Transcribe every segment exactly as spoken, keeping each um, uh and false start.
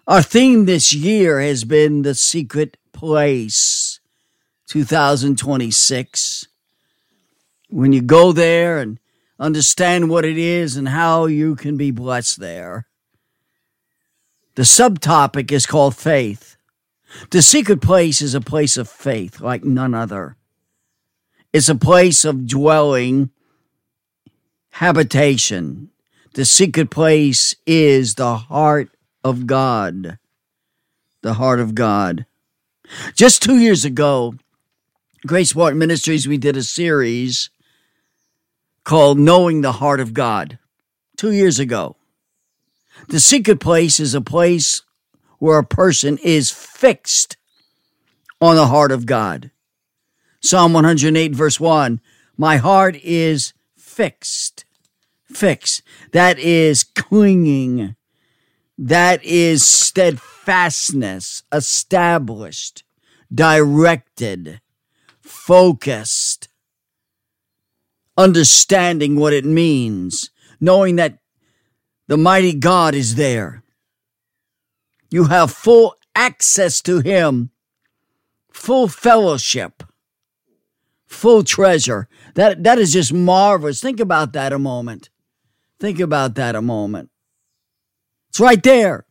Our theme this year has been The Secret Place twenty twenty-six. When you go there and understand what it is and how you can be blessed there. The subtopic is called faith. The secret place is a place of faith like none other. It's a place of dwelling, habitation. The secret place is the heart of God. The heart of God. Just two years ago, Grace Martin Ministries, we did a series called Knowing the Heart of God. Two years ago. The secret place is a place where a person is fixed on the heart of God. Psalm one hundred eight, verse one, my heart is fixed. Fixed. That is clinging. That is steadfastness, established, directed, focused, understanding what it means, knowing that the mighty God is there. You have full access to him, full fellowship, full treasure. That, that is just marvelous. Think about that a moment. Think about that a moment. It's right there.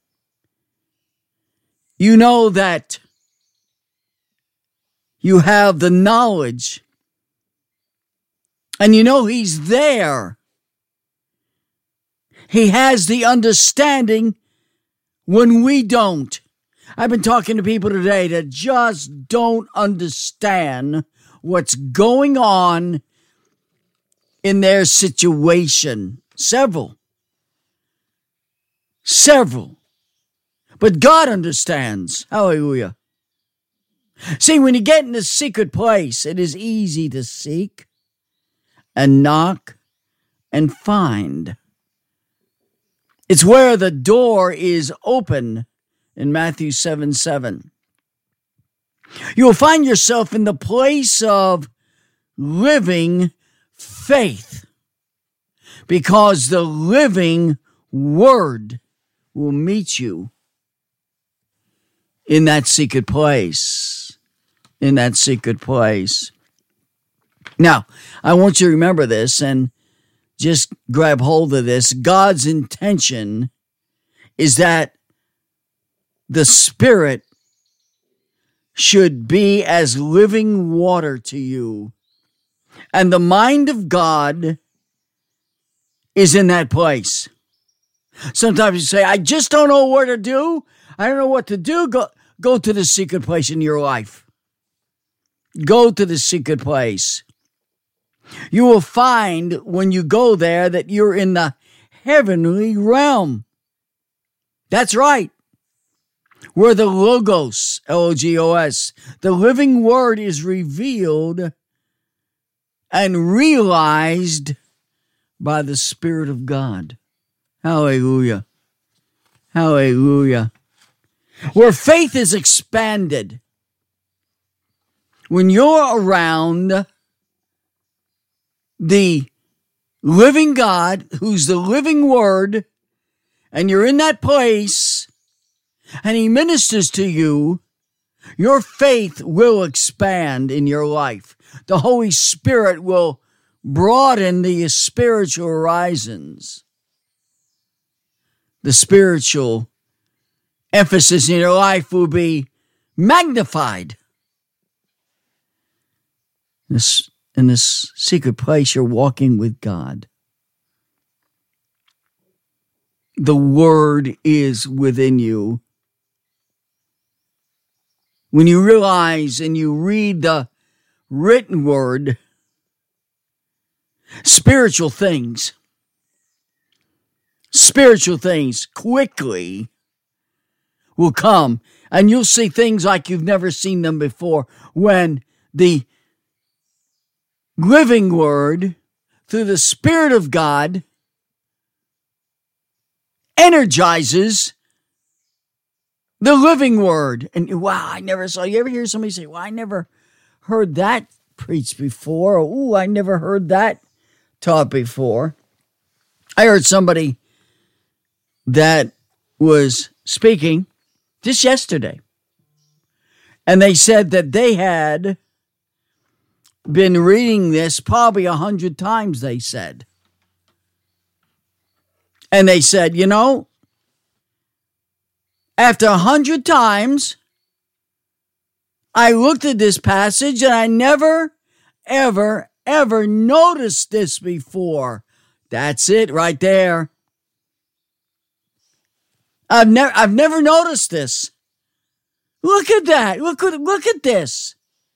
You know that you have the knowledge, and you know he's there. He has the understanding when we don't. I've been talking to people today that just don't understand what's going on in their situation. Several. Several. But God understands. Hallelujah. See, when you get in the secret place, it is easy to seek and knock and find. It's where the door is open in Matthew seven seven. You will find yourself in the place of living faith because the living word will meet you in that secret place. In that secret place. Now, I want you to remember this and just grab hold of this. God's intention is that the Spirit should be as living water to you. And the mind of God is in that place. Sometimes you say, I just don't know what to do. I don't know what to do. Go, go to the secret place in your life. Go to the secret place. You will find when you go there that you're in the heavenly realm. That's right. Where the Logos, L O G O S, the living word is revealed and realized by the Spirit of God. Hallelujah. Hallelujah. Where faith is expanded. When you're around the living God, who's the living word, and you're in that place, and he ministers to you, your faith will expand in your life. The Holy Spirit will broaden the spiritual horizons. The spiritual emphasis in your life will be magnified. This, in this secret place, you're walking with God. The word is within you. When you realize and you read the written word, spiritual things, spiritual things quickly will come, and you'll see things like you've never seen them before when the living word, through the Spirit of God, energizes the living word. And wow, I never saw, you ever hear somebody say, well, I never heard that preached before. Or, ooh, I never heard that taught before. I heard somebody that was speaking, just yesterday. And they said that they had been reading this probably a hundred times, they said. And they said, you know, after a hundred times, I looked at this passage and I never, ever, ever noticed this before. That's it right there. I've never, I've never noticed this. Look at that. Look at, look at this.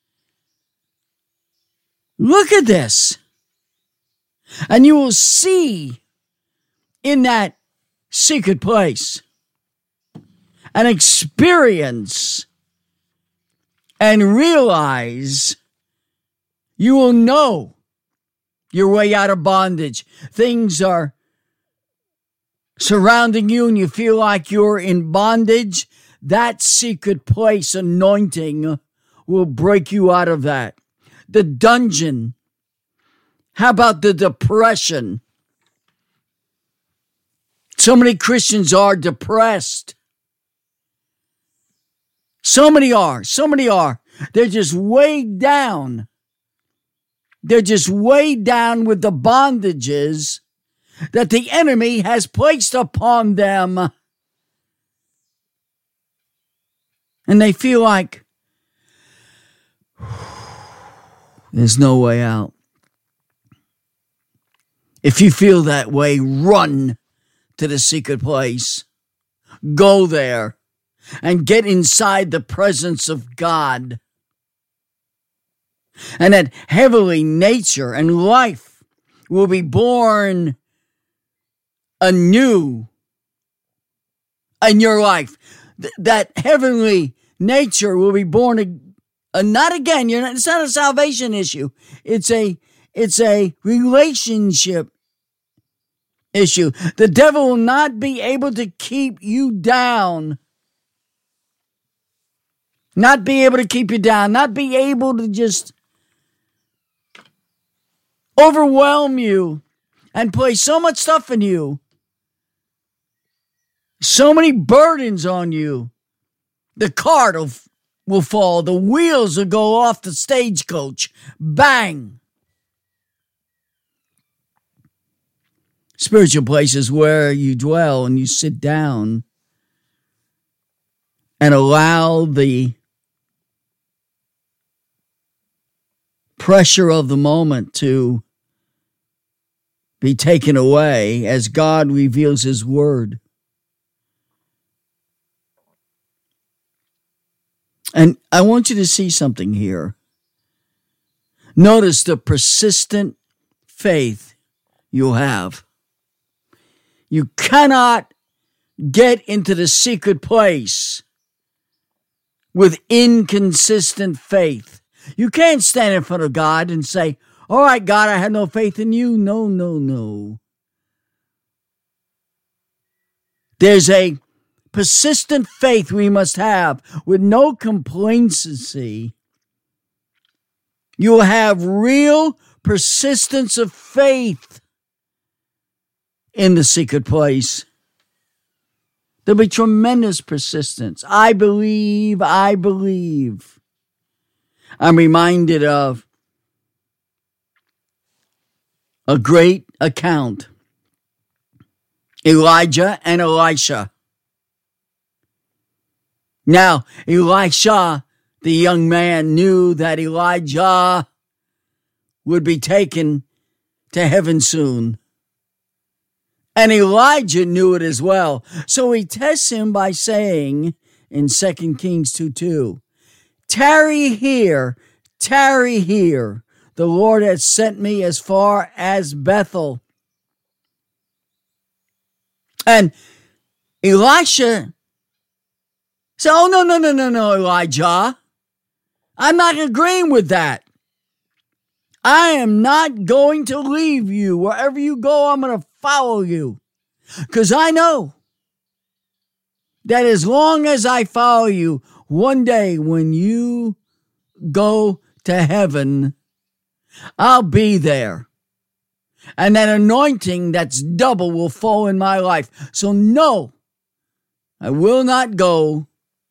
Look at this. And you will see in that secret place and experience and realize, you will know your way out of bondage. Things are surrounding you and you feel like you're in bondage. That secret place anointing will break you out of that. The dungeon. How about the depression? So many Christians are depressed. So many are. So many are. They're just weighed down. They're just weighed down with the bondages that the enemy has placed upon them. And they feel like there's no way out. If you feel that way, run to the secret place. Go there and get inside the presence of God. And that heavenly nature and life will be born anew in your life. Th- that heavenly nature will be born ag- uh, not again. You're not, it's not a salvation issue. It's a it's a relationship issue. The devil will not be able to keep you down. Not be able to keep you down. Not be able to just overwhelm you and place so much stuff in you. So many burdens on you. The cart will, will fall. The wheels will go off the stagecoach. Bang. Spiritual places where you dwell and you sit down and allow the pressure of the moment to be taken away as God reveals his word. And I want you to see something here. Notice the persistent faith you have. You cannot get into the secret place with inconsistent faith. You can't stand in front of God and say, all right, God, I have no faith in you. No, no, no. There's a persistent faith we must have with no complacency. You will have real persistence of faith in the secret place. There'll be tremendous persistence. I believe, I believe. I'm reminded of a great account. Elijah and Elisha. Now, Elisha, the young man, knew that Elijah would be taken to heaven soon. And Elijah knew it as well. So he tests him by saying in Second Kings two two, tarry here, tarry here. The Lord has sent me as far as Bethel. And Elisha said, oh, no, no, no, no, no, Elijah. I'm not agreeing with that. I am not going to leave you. Wherever you go, I'm going to follow you. Because I know that as long as I follow you, one day when you go to heaven, I'll be there. And that anointing that's double will fall in my life. So no, I will not go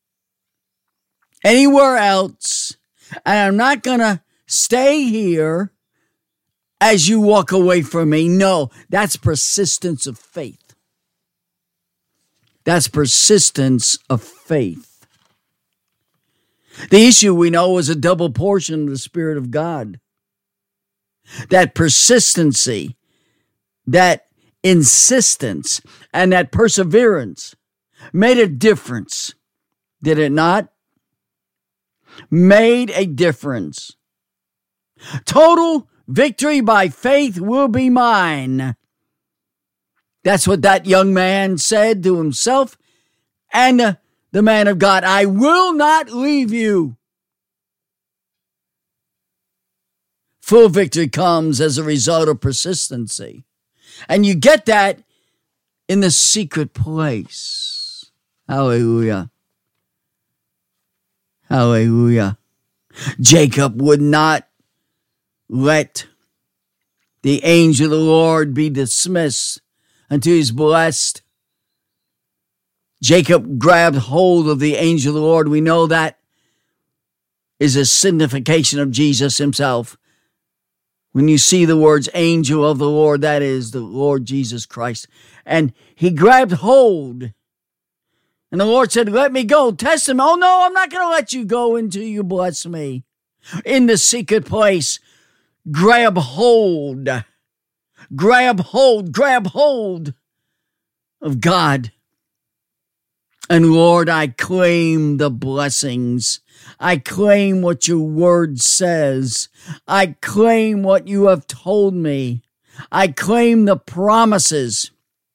anywhere else, and I'm not going to stay here as you walk away from me. No, that's persistence of faith. That's persistence of faith. The issue, we know, was a double portion of the Spirit of God. That persistency, that insistence, and that perseverance made a difference. Did it not? Made a difference. Total victory by faith will be mine. That's what that young man said to himself and uh, the man of God. I will not leave you. Full victory comes as a result of persistency. And you get that in the secret place. Hallelujah. Hallelujah. Jacob would not let the angel of the Lord be dismissed until he's blessed. Jacob grabbed hold of the angel of the Lord. We know that is a signification of Jesus himself. When you see the words angel of the Lord, that is the Lord Jesus Christ. And he grabbed hold. And the Lord said, let me go. Test him. Oh, no, I'm not going to let you go until you bless me. In the secret place, grab hold. Grab hold. Grab hold of God. And Lord, I claim the blessings. I claim what your word says. I claim what you have told me. I claim the promises.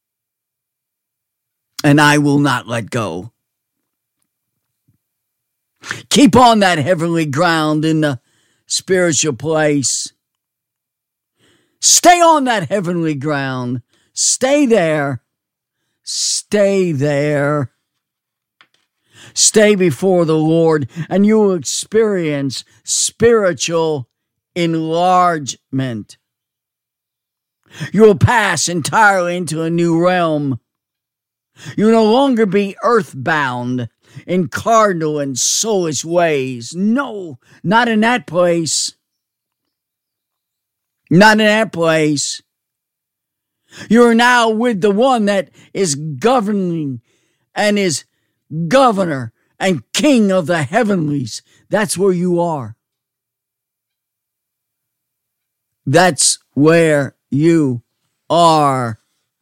And I will not let go. Keep on that heavenly ground in the spiritual place. Stay on that heavenly ground. Stay there. Stay there. Stay before the Lord, and you will experience spiritual enlargement. You will pass entirely into a new realm. You will no longer be earthbound in cardinal and soulish ways. No, not in that place. Not in that place. You are now with the one that is governing and is governor and king of the heavenlies. That's where you are. That's where you are.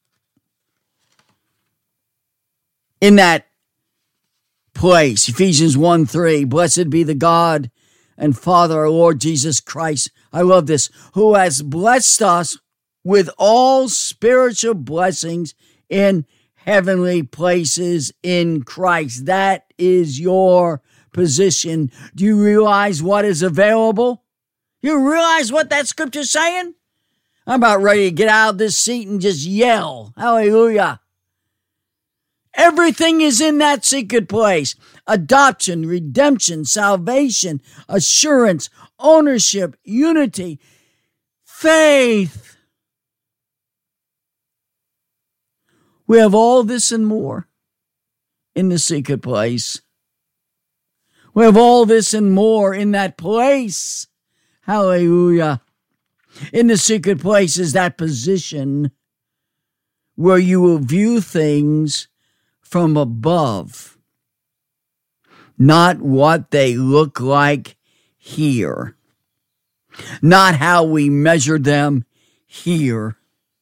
In that place, Ephesians one three, blessed be the God and Father, our Lord Jesus Christ. I love this. Who has blessed us with all spiritual blessings in heavenly places in Christ. That is your position. Do you realize what is available? You realize what that scripture's saying? I'm about ready to get out of this seat and just yell. Hallelujah. Everything is in that secret place. Adoption, redemption, salvation, assurance, ownership, unity, faith. We have all this and more in the secret place. We have all this and more in that place. Hallelujah. In the secret place is that position where you will view things from above, not what they look like here, not how we measure them here.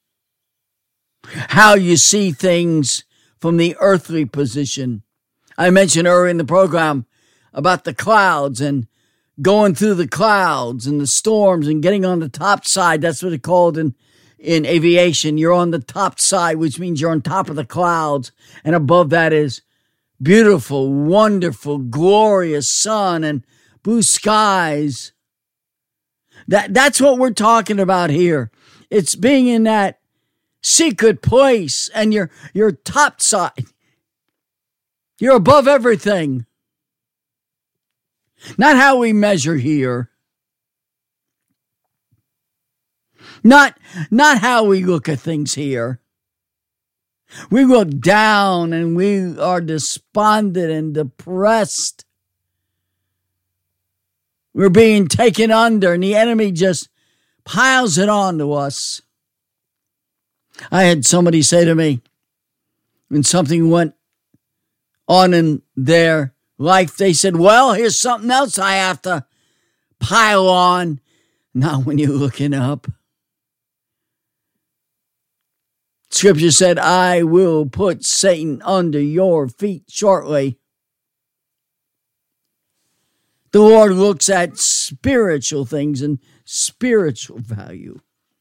How you see things from the earthly position. I mentioned earlier in the program about the clouds and going through the clouds and the storms and getting on the top side. That's what it's called in, in aviation. You're on the top side, which means you're on top of the clouds. And above that is beautiful, wonderful, glorious sun and blue skies. That, that's what we're talking about here. It's being in that secret place, and you're you're top side. You're above everything. Not how we measure here. Not, not how we look at things here. We look down and we are despondent and depressed. We're being taken under, and the enemy just piles it on to us. I had somebody say to me, when something went on in their life, they said, well, here's something else I have to pile on. Not when you're looking up. Scripture said, I will put Satan under your feet shortly. The Lord looks at spiritual things and spiritual value.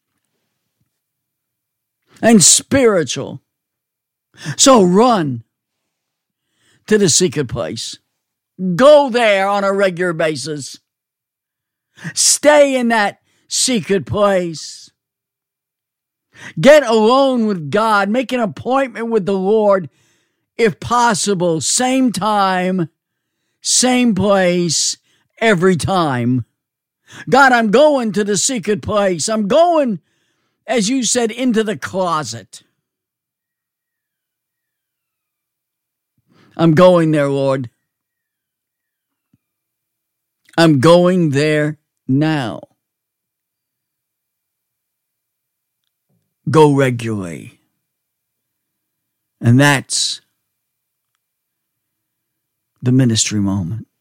And spiritual. So run to the secret place. Go there on a regular basis. Stay in that secret place. Get alone with God. Make an appointment with the Lord, if possible. Same time, same place, every time. God, I'm going to the secret place. I'm going, as you said, into the closet. I'm going there, Lord. I'm going there now. Go regularly. And that's the ministry moment.